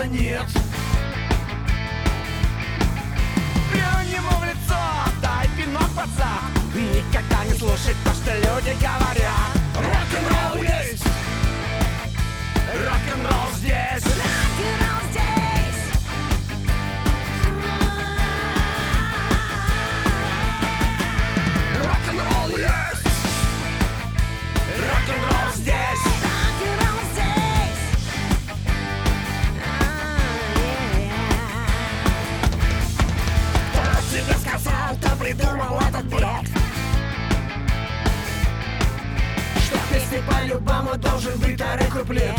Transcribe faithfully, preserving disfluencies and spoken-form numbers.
ответа нет. Плюнь ему в лицо, дай пинок под зад. Никогда не слушай то, что люди говорят. Рок-н-ролл есть, рок-н-ролл здесь. Рок-н-ролл здесь. Рок-н-ролл есть, рок-н-ролл здесь. Рок-н-ролл здесь. Кто тебе сказал, кто придумал этот бред? Что в песне по-любому должен быть второй куплет.